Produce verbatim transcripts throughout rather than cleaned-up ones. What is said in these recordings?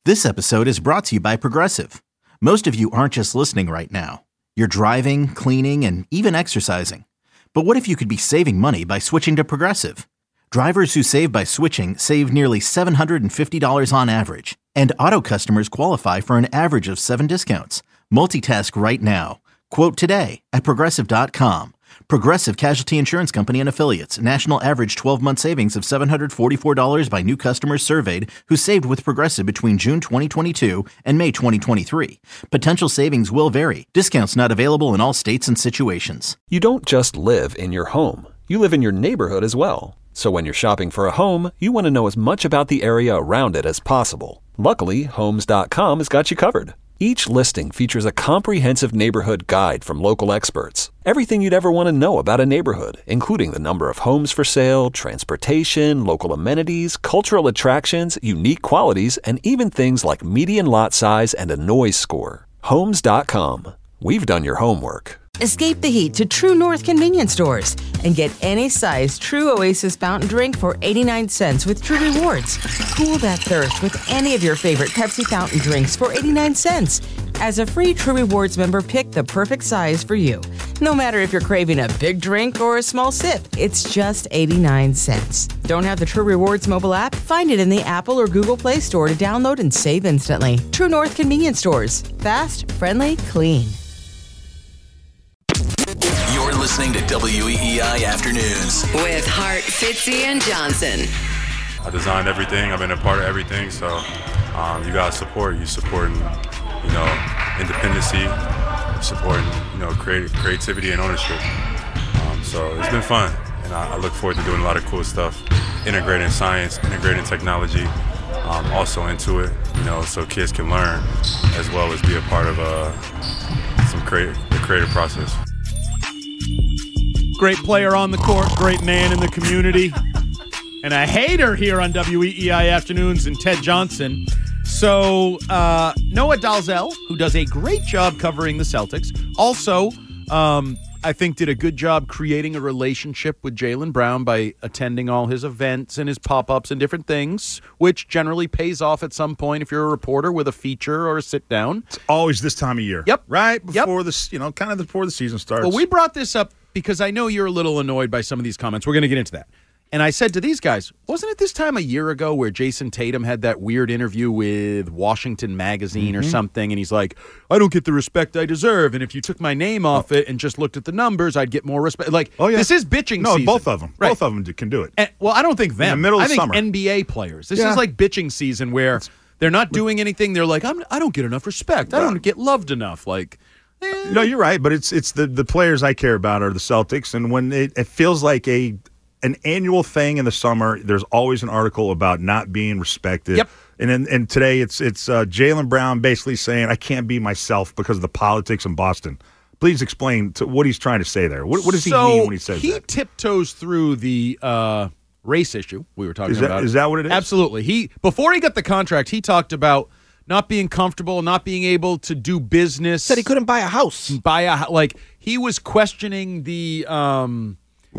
This episode is brought to you by Progressive. Most of you aren't just listening right now. You're driving, cleaning, and even exercising. But what if you could be saving money by switching to Progressive? Drivers who save by switching save nearly seven hundred fifty dollars on average. And auto customers qualify for an average of seven discounts. Multitask right now. Quote today at Progressive dot com. Progressive Casualty Insurance Company and Affiliates. National average twelve-month savings of seven hundred forty-four dollars by new customers surveyed who saved with Progressive between June twenty twenty-two and May twenty twenty-three. Potential savings will vary. Discounts not available in all states and situations. You don't just live in your home. You live in your neighborhood as well. So when you're shopping for a home, you want to know as much about the area around it as possible. Luckily, Homes dot com has got you covered. Each listing features a comprehensive neighborhood guide from local experts. Everything you'd ever want to know about a neighborhood, including the number of homes for sale, transportation, local amenities, cultural attractions, unique qualities, and even things like median lot size and a noise score. Homes dot com. We've done your homework. Escape the heat to True North convenience stores and get any size True Oasis fountain drink for eighty-nine cents with True Rewards. Cool that thirst with any of your favorite Pepsi fountain drinks for eighty-nine cents. As a free True Rewards member, pick the perfect size for you. No matter if you're craving a big drink or a small sip, it's just eighty-nine cents. Don't have the True Rewards mobile app? Find it in the Apple or Google Play Store to download and save instantly. True North convenience stores. Fast, friendly, clean. You're listening to W E E I Afternoons with Hart, Fitzy, and Johnson. I designed everything. I've been a part of everything. So um, you guys support. You supporting, you know, independency, supporting, you know, creative, creativity and ownership. Um, so it's been fun, and I, I look forward to doing a lot of cool stuff, integrating science, integrating technology, um, also into it. You know, so kids can learn as well as be a part of uh, some creative, the creative process. Great player on the court, great man in the community, and a hater here on W E E I Afternoons and Ted Johnson. So uh, Noah Dalzell, who does a great job covering the Celtics, also um, I think did a good job creating a relationship with Jaylen Brown by attending all his events and his pop-ups and different things, which generally pays off at some point if you're a reporter with a feature or a sit-down. It's always this time of year. Yep. Right before yep. this, you know, kind of before the season starts. Well, we brought this up because I know you're a little annoyed by some of these comments. We're going to get into that. And I said to these guys, wasn't it this time a year ago where Jason Tatum had that weird interview with Washington Magazine mm-hmm. or something? And he's like, I don't get the respect I deserve. And if you took my name off oh. it and just looked at the numbers, I'd get more respect. Like, oh, yeah. This is bitching no, season. No, both of them. Right. Both of them can do it. And, well, I don't think them. In the middle of I think summer. N B A players. This yeah. is like bitching season where it's, they're not doing anything. They're like, I'm, I don't get enough respect. I don't get loved enough. Like, eh. No, you're right. But it's it's the, the players I care about are the Celtics. And when it, it feels like a an annual thing in the summer, there's always an article about not being respected. Yep. And in, and today it's it's uh, Jaylen Brown basically saying, I can't be myself because of the politics in Boston. Please explain to what he's trying to say there. What, what does he so mean when he says he that? He tiptoes through the uh, race issue we were talking is that, about. Is that what it is? Absolutely. He before he got the contract, he talked about not being comfortable, not being able to do business. Said he couldn't buy a house. Buy a like he was questioning the um,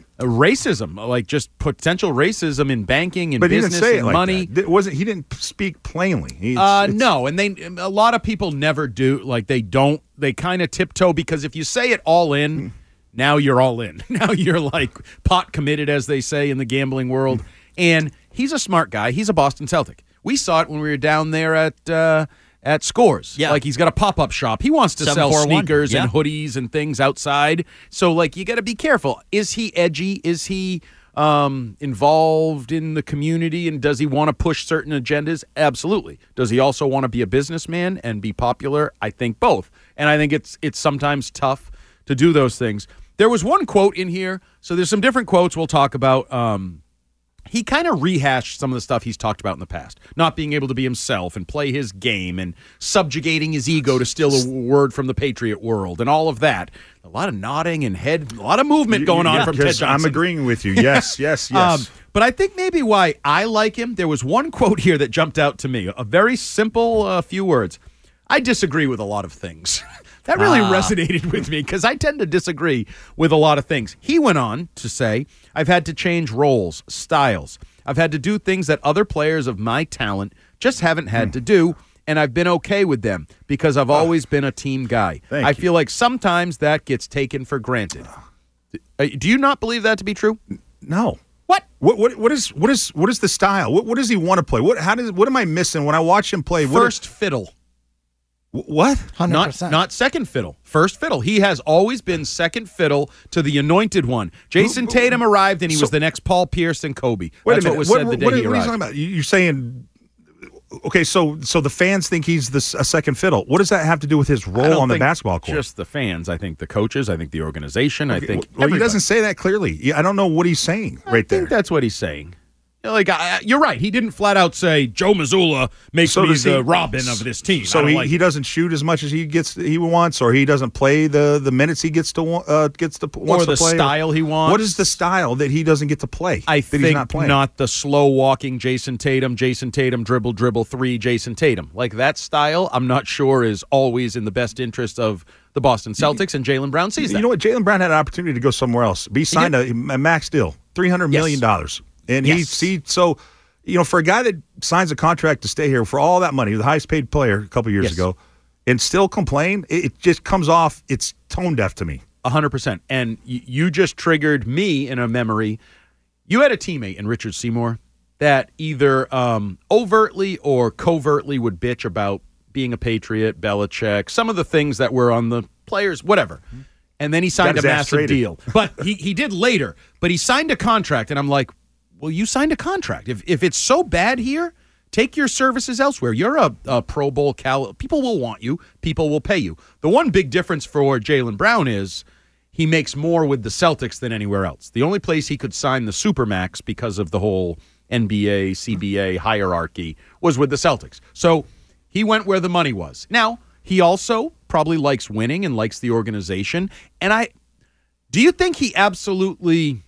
racism, like just potential racism in banking and but business he didn't say and it like money. That. It wasn't he didn't speak plainly. He, uh, no, and they a lot of people never do. Like they don't. They kind of tiptoe because if you say it all in, mm. now you're all in. Now you're like pot committed, as they say in the gambling world. Mm. And he's a smart guy. He's a Boston Celtic. We saw it when we were down there at uh, at Scores. Yeah. Like he's got a pop-up shop. He wants to sell sneakers yeah. and hoodies and things outside. So like you got to be careful. Is he edgy? Is he um, involved in the community? And does he want to push certain agendas? Absolutely. Does he also want to be a businessman and be popular? I think both. And I think it's it's sometimes tough to do those things. There was one quote in here. So there's some different quotes we'll talk about. Um, He kind of rehashed some of the stuff he's talked about in the past, not being able to be himself and play his game and subjugating his ego to steal a word from the Patriot world and all of that. A lot of nodding and head, a lot of movement going on yeah, from Ted Johnson. I'm agreeing with you. Yes, yes, yes. Um, but I think maybe why I like him, there was one quote here that jumped out to me, a very simple uh, few words. I disagree with a lot of things. That really ah. resonated with me because I tend to disagree with a lot of things. He went on to say, I've had to change roles, styles. I've had to do things that other players of my talent just haven't had mm. to do, and I've been okay with them because I've always been a team guy. Thank I you. feel like sometimes that gets taken for granted. Uh, Do you not believe that to be true? No. What? What what what is what is what is the style? What what does he want to play? What how does what am I missing when I watch him play? What First fiddle. what? one hundred Not, percent. not second fiddle. First fiddle. He has always been second fiddle to the anointed one. Jason Tatum arrived, and he So- was the next Paul Pierce and Kobe. Wait That's a what minute. was What, said the what, day what, he what are you arrived. talking about? You- You're saying okay, so so the fans think he's this a second fiddle. What does that have to do with his I role don't on the think basketball court? Just the fans. I think the coaches. I think the organization. I think well, he everybody. doesn't say that clearly. Yeah, I don't know what he's saying I right there. think that's what he's saying. You know, Like I, you're right. He didn't flat out say Joe Mazzulla makes So me does he- the Robin of this team. I So don't he, like he it. doesn't shoot as much as he gets he wants, or he doesn't play the, the minutes he gets to wa- uh, gets to wants or the to play. style he wants. What is the style that he doesn't get to play? I that think he's not playing. not the slow walking Jason Tatum, Jason Tatum dribble dribble three, Jason Tatum. Like that style, I'm not sure is always in the best interest of the Boston Celtics, and Jaylen Brown sees that. You know what? Jaylen Brown had an opportunity to go somewhere else. Be signed a, a max deal, three hundred million dollars, and Yes. he he so. You know, for a guy that signs a contract to stay here for all that money, the highest paid player a couple years Yes. ago, and still complain, it, it just comes off, it's tone deaf to me. A hundred percent. And y- you just triggered me in a memory. You had a teammate in Richard Seymour that either um, overtly or covertly would bitch about being a Patriot, Belichick, some of the things that were on the players, whatever. And then he signed Got a his ass massive traded. deal. But he, he did later. But he signed a contract, and I'm like, well, you signed a contract. If if it's so bad here, take your services elsewhere. You're a, a Pro Bowl cal. People will want you. People will pay you. The one big difference for Jaylen Brown is he makes more with the Celtics than anywhere else. The only place he could sign the Supermax because of the whole N B A, C B A hierarchy was with the Celtics. So he went where the money was. Now, he also probably likes winning and likes the organization. And I do you think he absolutely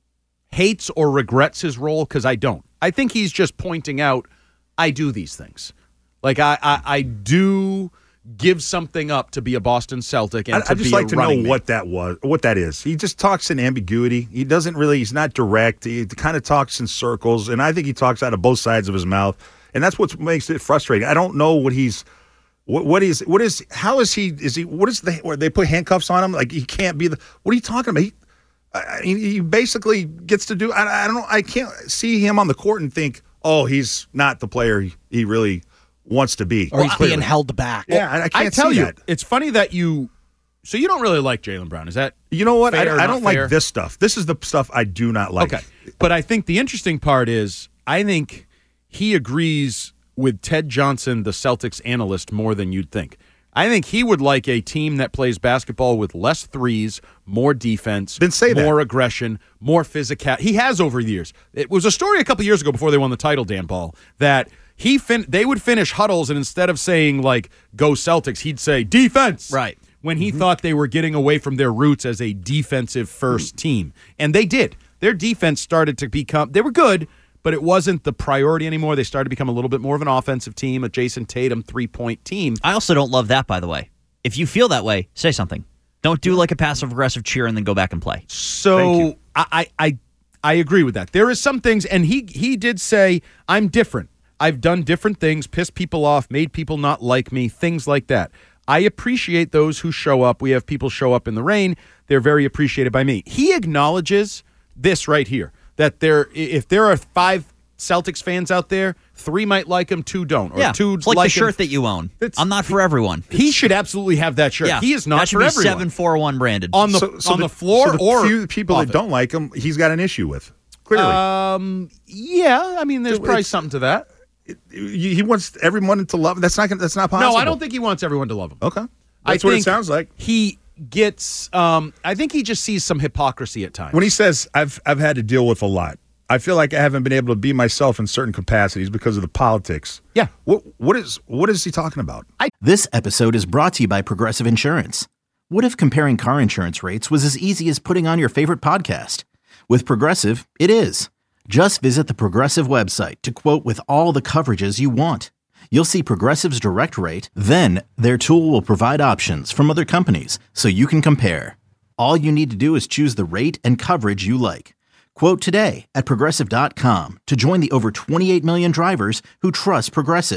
hates or regrets his role? Because I don't. I think he's just pointing out, I do these things. Like, I, I, I do give something up to be a Boston Celtic and I, to I just be like a to know running mate. what that was, what that is. He just talks in ambiguity. He doesn't really, he's not direct. He kind of talks in circles, and I think he talks out of both sides of his mouth, and that's what makes it frustrating. I don't know what he's, what, what is, what is, how is he, is he, what is the, where they put handcuffs on him? Like, he can't be the, what are you talking about? He, I, he he basically gets to do, I, I don't know, I can't see him on the court and think, oh, he's not the player he, he really wants to be. Or he's Clearly. being held back. Yeah, I, I can't I tell see you, that. it's funny that you, so you don't really like Jaylen Brown. Is that You know what? I, fair or I not don't fair? like this stuff. This is the stuff I do not like. Okay. But I think the interesting part is I think he agrees with Ted Johnson, the Celtics analyst, more than you'd think. I think he would like a team that plays basketball with less threes, more defense, Then say that. more aggression, more physical. He has over the years. It was a story a couple years ago before they won the title, Dan Ball, that he fin- they would finish huddles, and instead of saying, like, go Celtics, he'd say defense. Right. When he thought they were getting away from their roots as a defensive first team. And they did. Their defense started to become, they were good, but it wasn't the priority anymore. They started to become a little bit more of an offensive team, a Jason Tatum three-point team. I also don't love that, by the way. If you feel that way, say something. Don't do like a passive-aggressive cheer and then go back and play. So I, I I I agree with that. There is some things, and he he did say, I'm different. I've done different things, pissed people off, made people not like me, things like that. I appreciate those who show up. We have people show up in the rain. They're very appreciated by me. He acknowledges this right here, that there, if there are five Celtics fans out there, three might like him, two don't. Or Yeah, two it's like, like the him. shirt that you own. It's- I'm not for everyone. He should absolutely have that shirt. Yeah, He is not that should for be everyone. seven four one branded. On the, So- so on the, floor so the or few people off that it. don't like him, he's got an issue with. Clearly, Um, yeah, I mean, there's It's- probably something to that. he he wants everyone to love him. That's not gonna- that's not possible. No, I don't think he wants everyone to love him. Okay, I that's what it think sounds like. He gets. Um, I think he just sees some hypocrisy at times. When he says, "I've I've had to deal with a lot," I feel like I haven't been able to be myself in certain capacities because of the politics. Yeah. What what is what is he talking about? This episode is brought to you by Progressive Insurance. What if comparing car insurance rates was as easy as putting on your favorite podcast? With Progressive, it is. Just visit the Progressive website to quote with all the coverages you want. You'll see Progressive's direct rate, then their tool will provide options from other companies so you can compare. All you need to do is choose the rate and coverage you like. Quote today at Progressive dot com to join the over twenty-eight million drivers who trust Progressive.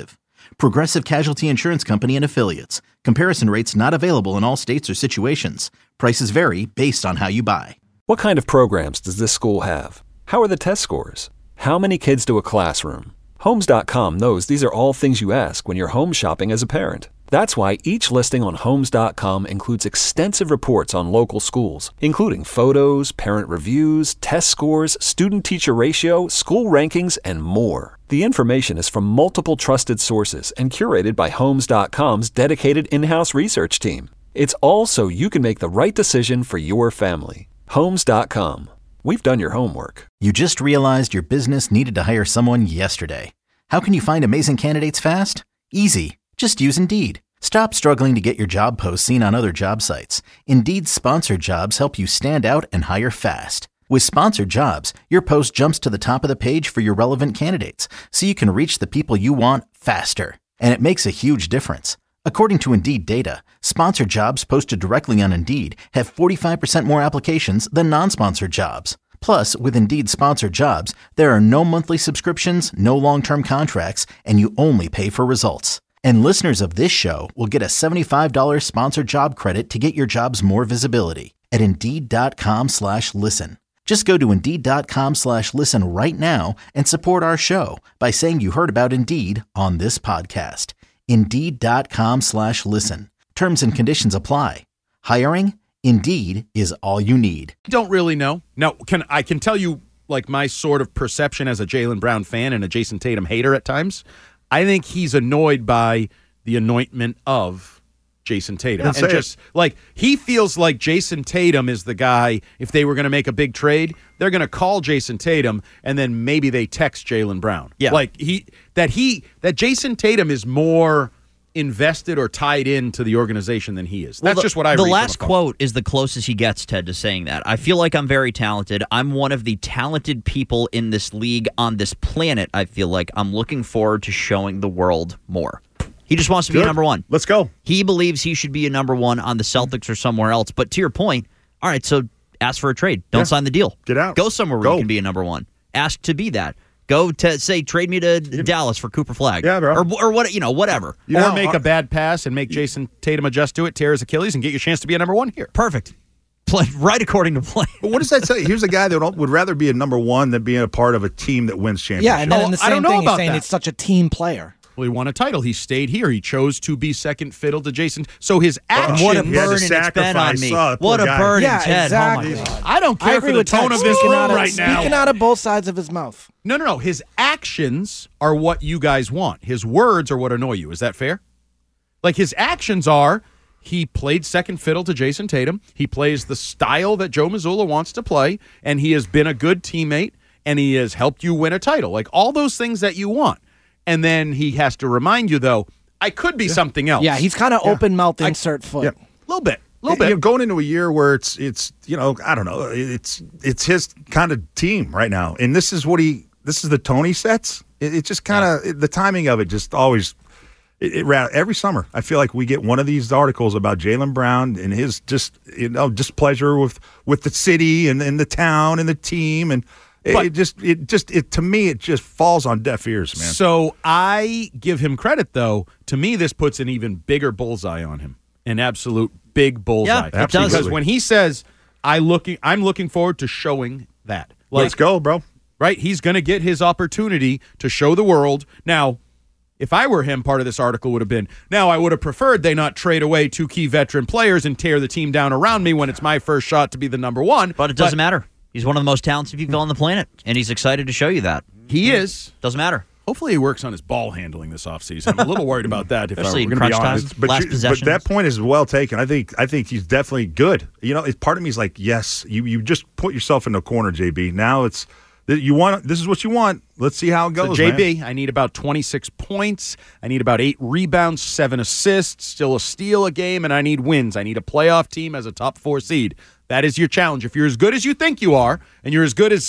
Progressive Casualty Insurance Company and Affiliates. Comparison rates not available in all states or situations. Prices vary based on how you buy. What kind of programs does this school have? How are the test scores? How many kids do a classroom? Homes dot com knows these are all things you ask when you're home shopping as a parent. That's why each listing on Homes dot com includes extensive reports on local schools, including photos, parent reviews, test scores, student-teacher ratio, school rankings, and more. The information is from multiple trusted sources and curated by Homes dot com's dedicated in-house research team. It's all so you can make the right decision for your family. Homes dot com. We've done your homework. You just realized your business needed to hire someone yesterday. How can you find amazing candidates fast? Easy. Just use Indeed. Stop struggling to get your job posts seen on other job sites. Indeed's sponsored jobs help you stand out and hire fast. With sponsored jobs, your post jumps to the top of the page for your relevant candidates, so you can reach the people you want faster. And it makes a huge difference. According to Indeed data, sponsored jobs posted directly on Indeed have forty-five percent more applications than non-sponsored jobs. Plus, with Indeed sponsored jobs, there are no monthly subscriptions, no long-term contracts, and you only pay for results. And listeners of this show will get a seventy-five dollars sponsored job credit to get your jobs more visibility at Indeed.com slash listen. Just go to Indeed.com slash listen right now and support our show by saying you heard about Indeed on this podcast. Indeed.com slash listen. Terms and conditions apply. Hiring? Indeed is all you need. Don't really know. Now, can I can tell you like my sort of perception as a Jaylen Brown fan and a Jason Tatum hater at times. I think he's annoyed by the anointment of Jason Tatum. That's and it. just like he feels like Jason Tatum is the guy, if they were going to make a big trade, they're going to call Jason Tatum and then maybe they text Jaylen Brown. Yeah. Like he that he that Jason Tatum is more invested or tied into the organization than he is. That's Well, the, just what I The read last from afar. quote is the closest he gets, Ted, to saying that. I feel like I'm very talented. I'm one of the talented people in this league on this planet. I feel like I'm looking forward to showing the world more. He just wants to be Good. a number one. Let's go. He believes he should be a number one on the Celtics or somewhere else. But to your point, all right, so ask for a trade. Don't Yeah. sign the deal. Get out. Go somewhere where Go. you can be a number one. Ask to be that. Go to say trade me to Dallas for Cooper Flagg. Yeah, bro. Or, or what, you know, whatever. You or know, make uh, a bad pass and make Jason Tatum adjust to it, tear his Achilles, and get your chance to be a number one here. Perfect. Play right according to plan. But what does that say? Here's a guy that don't- would rather be a number one than being a part of a team that wins championships. Yeah, and then Oh, in the I don't same know thing, he's about saying that. it's such a team player. Well, he won a title. He stayed here. He chose to be second fiddle to Jason. So his actions. What a He had to burden it's been on sacrifice. me. Oh, poor What a guy. burden, Yeah, Ted. exactly. Oh my God. I don't I care agree for the with tone Ted. of this Speaking room out of, right now. Speaking out of both sides of his mouth. No, no, no. His actions are what you guys want. His words are what annoy you. Is that fair? Like his actions are he played second fiddle to Jason Tatum. He plays the style that Joe Mazzulla wants to play, and he has been a good teammate, and he has helped you win a title. Like all those things that you want. And then he has to remind you, though, I could be something else. Yeah, he's kind of open mouth insert foot. Yeah. a little bit. A little You know, bit. going into a year where it's it's you know I don't know it's it's his kind of team right now, and this is what he this is the tone he sets. It, it just kind of the timing of it just always it, it ra- every summer I feel like we get one of these articles about Jaylen Brown and his just you know displeasure with with the city and, and the town and the team and it, But- it just it just it to me it just falls on deaf ears, man. So I give him credit, though. To me, this puts an even bigger bullseye on him, an absolute big bullseye. Yeah, it does. Because Absolutely. when he says, "I looking, I'm looking forward to showing that." Like, Let's go, bro. right? He's going to get his opportunity to show the world. Now, if I were him, part of this article would have been, now I would have preferred they not trade away two key veteran players and tear the team down around me when it's my first shot to be the number one. But it doesn't matter. He's one of the most talented people on the planet, and he's excited to show you that. He is. Doesn't matter. Hopefully he works on his ball handling this offseason. I'm a little worried about that, if I were Especially in going to be crunch time. honest. But, Last you- but possessions. that point is well taken. I think I think he's definitely good. You know, it's, part of me is like, yes, you you just put yourself in the corner, J B. Now it's you want this is what you want. Let's see how it goes. So J B, man. I need about twenty-six points. I need about eight rebounds, seven assists, still a steal a game, and I need wins. I need a playoff team as a top four seed. That is your challenge. If you're as good as you think you are, and you're as good as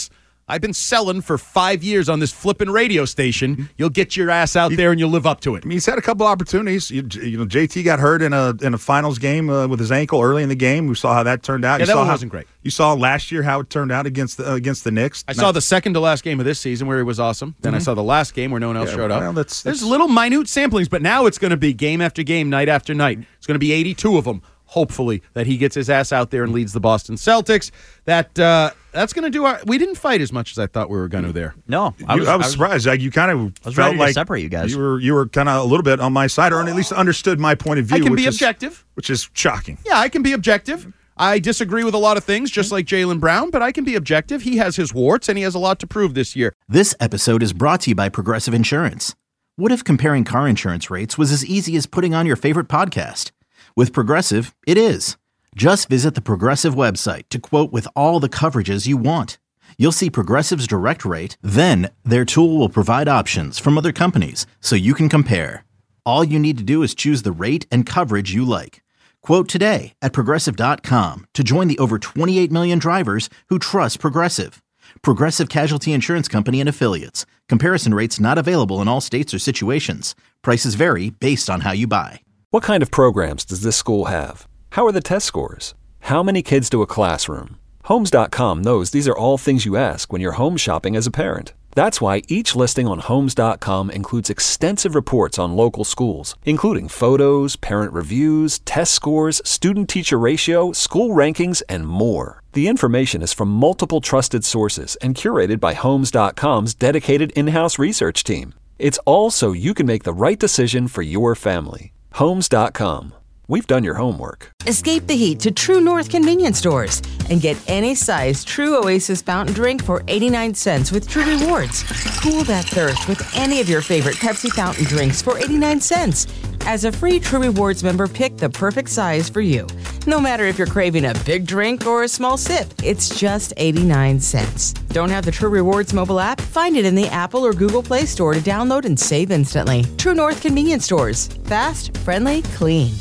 I've been selling for five years on this flipping radio station. You'll get your ass out there and you'll live up to it. I mean, he's had a couple opportunities. You, you know, J T got hurt in a in a finals game uh, with his ankle early in the game. We saw how that turned out. Yeah, you that saw one how, wasn't great. You saw last year how it turned out against the, uh, against the Knicks. I saw the second to last game of this season where he was awesome. Then Mhm. I saw the last game where no one else Yeah, showed up. well, that's- There's that's- little minute samplings, but now it's going to be game after game, night after night. It's going to be eighty-two of them. Hopefully that he gets his ass out there and leads the Boston Celtics. That uh, that's going to do our. We didn't fight as much as I thought we were going to there. No, I was, I was surprised. Like, you kind of I was felt ready to like separate you guys. You were you were kind of a little bit on my side, or at least understood my point of view. I can which be is- objective. which is shocking. Yeah, I can be objective. I disagree with a lot of things, just like Jaylen Brown, but I can be objective. He has his warts, and he has a lot to prove this year. This episode is brought to you by Progressive Insurance. What if comparing car insurance rates was as easy as putting on your favorite podcast? With Progressive, it is. Just visit the Progressive website to quote with all the coverages you want. You'll see Progressive's direct rate, then their tool will provide options from other companies so you can compare. All you need to do is choose the rate and coverage you like. Quote today at Progressive dot com to join the over twenty-eight million drivers who trust Progressive. Progressive Casualty Insurance Company and Affiliates. Comparison rates not available in all states or situations. Prices vary based on how you buy. What kind of programs does this school have? How are the test scores? How many kids do a classroom? Homes dot com knows these are all things you ask when you're home shopping as a parent. That's why each listing on Homes dot com includes extensive reports on local schools, including photos, parent reviews, test scores, student-teacher ratio, school rankings, and more. The information is from multiple trusted sources and curated by Homes dot com's dedicated in-house research team. It's all so you can make the right decision for your family. Homes dot com. We've done your homework. Escape the heat to True North convenience stores and get any size True Oasis fountain drink for eighty-nine cents with True Rewards. Cool that thirst with any of your favorite Pepsi fountain drinks for eighty-nine cents. As a free True Rewards member, pick the perfect size for you. No matter if you're craving a big drink or a small sip, it's just eighty-nine cents. Don't have the True Rewards mobile app? Find it in the Apple or Google Play Store to download and save instantly. True North convenience stores. Fast, friendly, clean.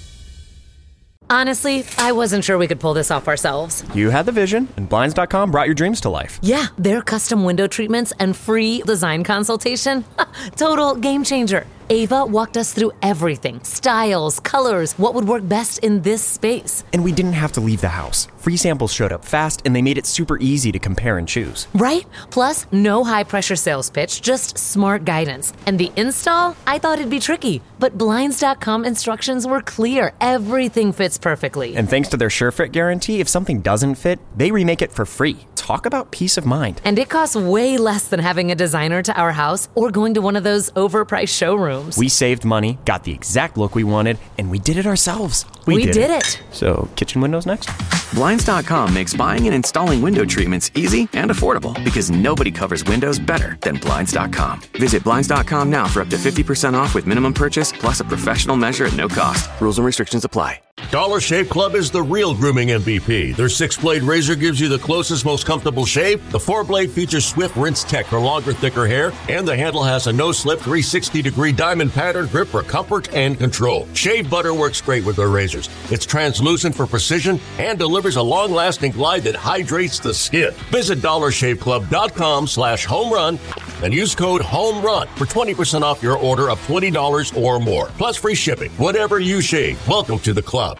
Honestly, I wasn't sure we could pull this off ourselves. You had the vision, and Blinds dot com brought your dreams to life. Yeah, their custom window treatments and free design consultation. Total game changer. Ava walked us through everything. Styles, colors, what would work best in this space. And we didn't have to leave the house. Free samples showed up fast, and they made it super easy to compare and choose. Right? Plus, no high-pressure sales pitch, just smart guidance. And the install? I thought it'd be tricky, but Blinds dot com instructions were clear. Everything fits perfectly. And thanks to their SureFit guarantee, if something doesn't fit, they remake it for free. Talk about peace of mind. And it costs way less than having a designer to our house or going to one of those overpriced showrooms. We saved money, got the exact look we wanted, and we did it ourselves. We, we did, did it. it. So, kitchen windows next? Blinds dot com makes buying and installing window treatments easy and affordable because nobody covers windows better than Blinds dot com. Visit Blinds dot com now for up to fifty percent off with minimum purchase plus a professional measure at no cost. Rules and restrictions apply. Dollar Shave Club is the real grooming M V P. Their six-blade razor gives you the closest, most comfortable shave. The four-blade features swift rinse tech for longer, thicker hair, and the handle has a no-slip three hundred sixty degree diamond pattern grip for comfort and control. Shave butter works great with their razors. It's translucent for precision and delivers a long-lasting glide that hydrates the skin. Visit dollar shave club dot com slash home run and use code HOMERUN for twenty percent off your order of twenty dollars or more, plus free shipping. Whatever you shave, welcome to the club.